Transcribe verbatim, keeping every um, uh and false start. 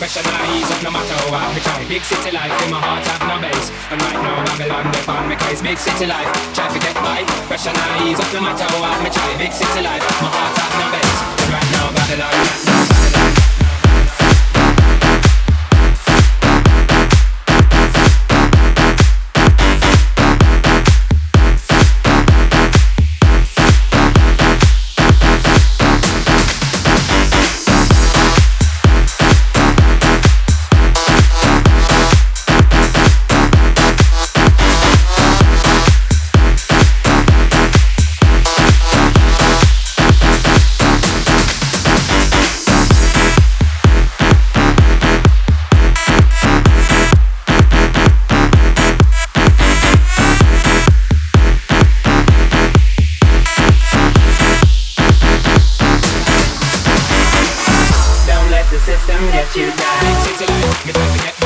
pressure now ease up no matter what me try. Big city life in my heart have no base, and right now Babylon they on me case. Big city life, try to get by. Pressure now ease up no matter what me try. Big city life, my heart have no base, and right now Babylon, right now Babylon. System get you down. Big city life, me try to get